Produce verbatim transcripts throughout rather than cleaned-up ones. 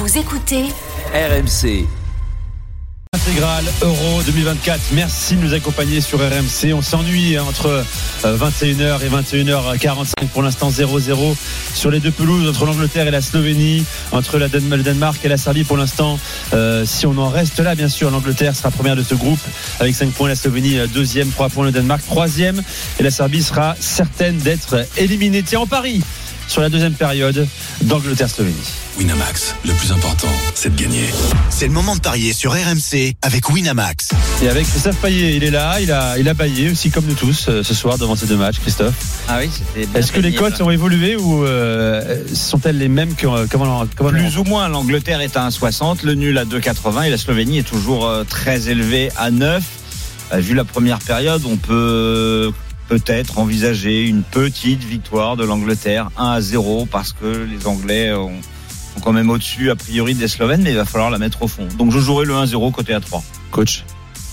Vous écoutez R M C. Intégrale Euro deux mille vingt-quatre. Merci de nous accompagner sur R M C. On s'ennuie entre vingt et une heures et vingt et une heures quarante-cinq. Pour l'instant zéro zéro sur les deux pelouses entre l'Angleterre et la Slovénie, entre la Dan- le Danemark et la Serbie. Pour l'instant, euh, si on en reste là, bien sûr, l'Angleterre sera première de ce groupe avec cinq points, la Slovénie deuxième, trois points, le Danemark troisième, et la Serbie sera certaine d'être éliminée. Tiens, en Paris sur la deuxième période d'Angleterre-Slovénie. Winamax, le plus important, c'est de gagner. C'est le moment de parier sur R M C avec Winamax. Et avec Christophe Payet, il est là, il a, il a baillé aussi comme nous tous euh, ce soir devant ces deux matchs, Christophe. Ah oui, c'était bien. Est-ce que les cotes ont évolué ou euh, sont-elles les mêmes que comment, comment Plus ou moins, l'Angleterre est à un virgule soixante, le nul à deux virgule quatre-vingts et la Slovénie est toujours euh, très élevée à neuf. Euh, vu la première période, on peut peut-être envisager une petite victoire de l'Angleterre un à zéro parce que les Anglais ont sont quand même au-dessus a priori des Slovènes, mais il va falloir la mettre au fond. Donc je jouerai le un zéro côté à trois. Coach.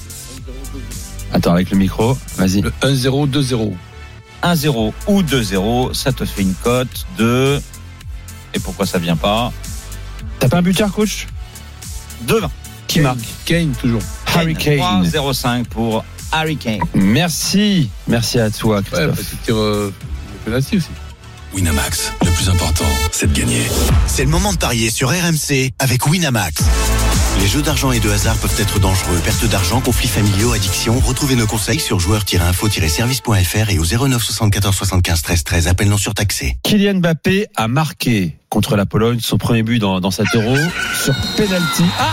Attends, avec le micro, vas-y. Le un zéro, deux zéro. un zéro ou deux zéro, ça te fait une cote de... Et pourquoi ça vient pas? T'as pas un buteur, coach? deux vingt. Qui Kane, marque? Kane, toujours. Harry Kane. trois zéro cinq pour Harry Kane. Merci. Merci à toi, Ouais, Christophe. parce qu'il tire euh, le penalty aussi. Winamax, le plus important, c'est de gagner. C'est le moment de parier sur R M C avec Winamax. Les jeux d'argent et de hasard peuvent être dangereux. Perte d'argent, conflits familiaux, addiction. Retrouvez nos conseils sur joueurs tiret info tiret service point f r et au zéro neuf soixante-quatorze soixante-quinze treize treize. Appel non surtaxé. Kylian Mbappé a marqué contre la Pologne son premier but dans, dans cet Euro sur penalty. Ah!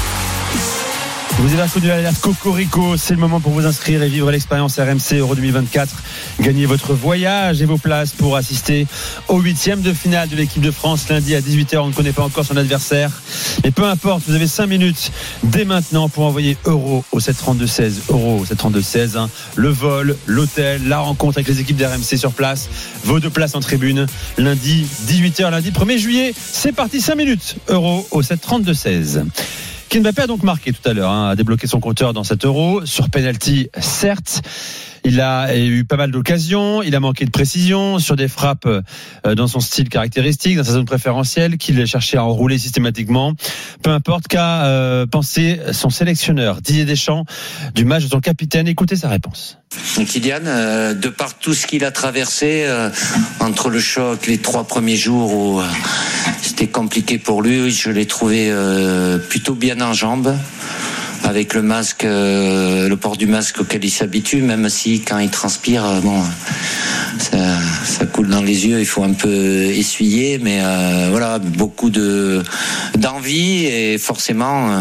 Vous avez reconnu l'alerte Cocorico, c'est le moment pour vous inscrire et vivre l'expérience R M C Euro deux mille vingt-quatre. Gagnez votre voyage et vos places pour assister au huitième de finale de l'équipe de France lundi à dix-huit heures. On ne connaît pas encore son adversaire, mais peu importe, vous avez cinq minutes dès maintenant pour envoyer Euro au sept trente-deux seize. Euro au sept trente-deux seize. Hein. Le vol, l'hôtel, la rencontre avec les équipes d'R M C sur place, vos deux places en tribune. Lundi dix-huit heures, lundi premier juillet. C'est parti, cinq minutes. Euro au sept trente-deux seize. Kylian Mbappé a donc marqué tout à l'heure, hein, a débloqué son compteur dans cet Euro, sur penalty certes. Il a eu pas mal d'occasions, il a manqué de précision sur des frappes euh, dans son style caractéristique, dans sa zone préférentielle, qu'il cherchait à enrouler systématiquement. Peu importe qu'a euh, pensé son sélectionneur Didier Deschamps du match de son capitaine. Écoutez sa réponse. Kylian, euh, de par tout ce qu'il a traversé, euh, entre le choc, les trois premiers jours où euh, c'était compliqué pour lui, je l'ai trouvé euh, plutôt bien en jambes. Avec le masque, euh, le port du masque auquel il s'habitue, même si quand il transpire, euh, bon, ça, ça coule dans les yeux, il faut un peu essuyer, mais euh, voilà, beaucoup de d'envie et forcément, euh,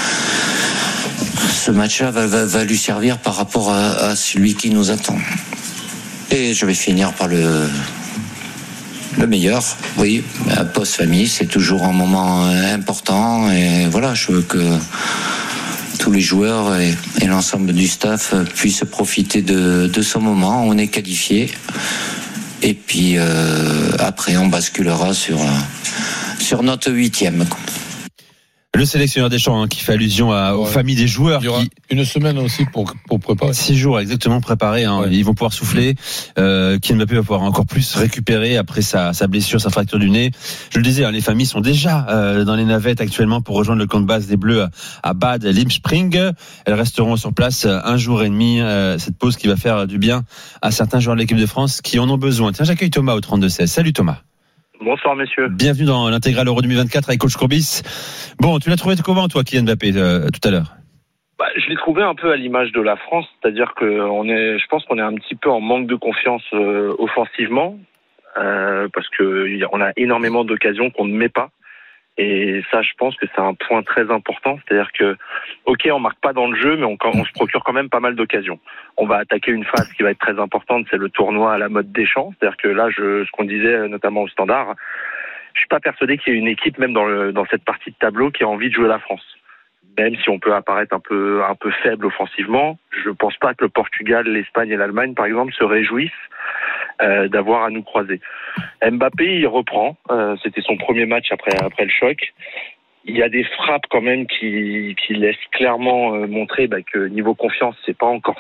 ce match-là va, va, va lui servir par rapport à, à celui qui nous attend. Et je vais finir par le le meilleur, oui, post-famille, c'est toujours un moment important et voilà, je veux que tous les joueurs et, et l'ensemble du staff puissent profiter de, de ce moment. On est qualifié et puis euh, après on basculera sur, sur notre huitième. Le sélectionneur Deschamps hein, qui fait allusion à, aux ouais. familles des joueurs. Il y aura qui... une semaine aussi pour, pour préparer. Six jours exactement préparés. Hein. Ouais. Ils vont pouvoir souffler. Euh, Kylian Mbappé va pouvoir encore plus récupérer après sa, sa blessure, sa fracture du nez. Je le disais, hein, les familles sont déjà euh, dans les navettes actuellement pour rejoindre le camp de base des Bleus à, à Bad Limspring. Elles resteront sur place un jour et demi. Euh, cette pause qui va faire du bien à certains joueurs de l'équipe de France qui en ont besoin. Tiens, j'accueille Thomas au trente-deux seize. Salut Thomas. Bonsoir messieurs. Bienvenue dans l'intégrale Euro deux mille vingt-quatre avec coach Courbis. Bon, tu l'as trouvé comment toi Kylian Mbappé euh, tout à l'heure? Bah, je l'ai trouvé un peu à l'image de la France, c'est-à-dire que on est, je pense qu'on est un petit peu en manque de confiance euh, offensivement, euh, parce que on a énormément d'occasions qu'on ne met pas. Et ça, je pense que c'est un point très important. C'est-à-dire que, ok, on marque pas dans le jeu, mais on, on se procure quand même pas mal d'occasions. On va attaquer une phase qui va être très importante, c'est le tournoi à la mode Deschamps. C'est-à-dire que là, je, ce qu'on disait notamment au Standard, je suis pas persuadé qu'il y ait une équipe, même dans, le, dans cette partie de tableau, qui a envie de jouer la France. Même si on peut apparaître un peu, un peu faible offensivement, je pense pas que le Portugal, l'Espagne et l'Allemagne, par exemple, se réjouissent euh, d'avoir à nous croiser. Mbappé, il reprend. Euh, c'était son premier match après, après le choc. Il y a des frappes quand même qui, qui laissent clairement euh, montrer bah, que niveau confiance, c'est pas encore ça.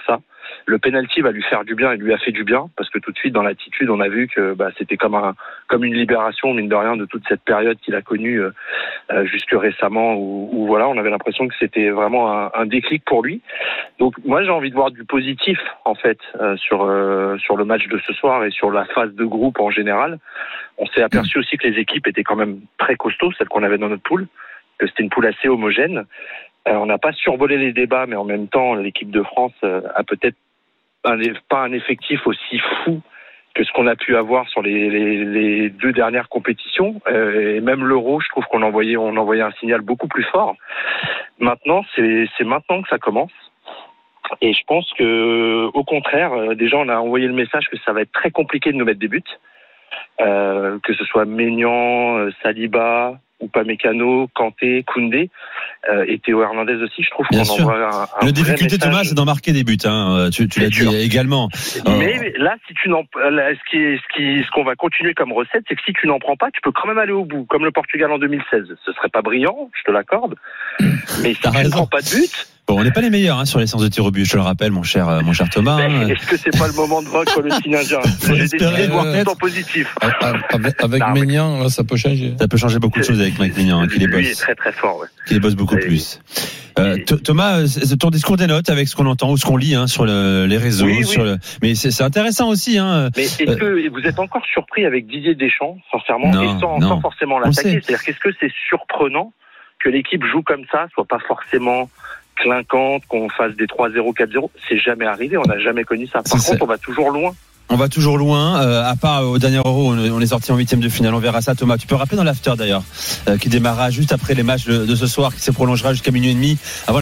Le penalty va lui faire du bien et lui a fait du bien parce que tout de suite dans l'attitude, on a vu que bah, c'était comme un comme une libération mine de rien de toute cette période qu'il a connue euh, euh, jusque récemment où, où voilà, on avait l'impression que c'était vraiment un, un déclic pour lui. Donc moi j'ai envie de voir du positif en fait euh, sur euh, sur le match de ce soir et sur la phase de groupe en général. On s'est aperçu aussi que les équipes étaient quand même très costauds, celles qu'on avait dans notre poule, que c'était une poule assez homogène. Euh, on n'a pas survolé les débats, mais en même temps, l'équipe de France euh, a peut-être un, pas un effectif aussi fou que ce qu'on a pu avoir sur les, les, les deux dernières compétitions. Euh, et même l'Euro, je trouve qu'on envoyait, on envoyait un signal beaucoup plus fort. Maintenant, c'est, c'est maintenant que ça commence. Et je pense que, au contraire, euh, déjà, on a envoyé le message que ça va être très compliqué de nous mettre des buts. Euh, que ce soit Maignan, euh, Saliba, Upamecano, Kanté, Koundé euh, et Théo Hernandez aussi. Je trouve Bien qu'on sûr. envoie un, un La vrai difficulté, message. Thomas, c'est d'en marquer des buts. Hein. Tu, tu l'as C'est sûr. dit également. Mais Euh, là, si tu n'en, là, ce qui est, ce qui, ce qu'on va continuer comme recette, c'est que si tu n'en prends pas, tu peux quand même aller au bout, comme le Portugal en deux mille seize. Ce serait pas brillant, je te l'accorde. Mais si T'as tu raison. ne prends pas de but, Bon, on n'est pas les meilleurs hein, sur les séances de tir au but, je te le rappelle, mon cher, euh, mon cher Thomas. ben, hein. est-ce que c'est pas le moment de vaincre le Sinindien? J'ai décidé espérer, de voir euh, tout en positif. Avec, avec Non, mais- Maignan, là, ça peut changer. Ça peut changer beaucoup de choses avec Mike Maignan, hein, qui les Lui est bosse, très très fort. Ouais. qui les bosse beaucoup Et- plus. Euh, et- Th- Thomas, c'est ton discours des notes avec ce qu'on entend ou ce qu'on lit hein, sur le, les réseaux, Oui, oui. sur le. Mais c'est, c'est intéressant aussi. Hein. Mais est-ce Euh, que vous êtes encore surpris avec Didier Deschamps, sincèrement, Non, et sans, non. sans forcément On l'attaquer? sait. C'est-à-dire qu'est-ce que c'est surprenant que l'équipe joue comme ça, soit pas forcément clinquante, qu'on fasse des trois zéro, quatre zéro? C'est jamais arrivé, on n'a jamais connu ça. Par C'est contre, ça. on va toujours loin. On va toujours loin, euh, à part au dernier Euro, on, on est sorti en huitième de finale. On verra ça, Thomas. Tu peux rappeler dans l'after d'ailleurs, euh, qui démarrera juste après les matchs de, de ce soir, qui se prolongera jusqu'à minuit et demi. Avant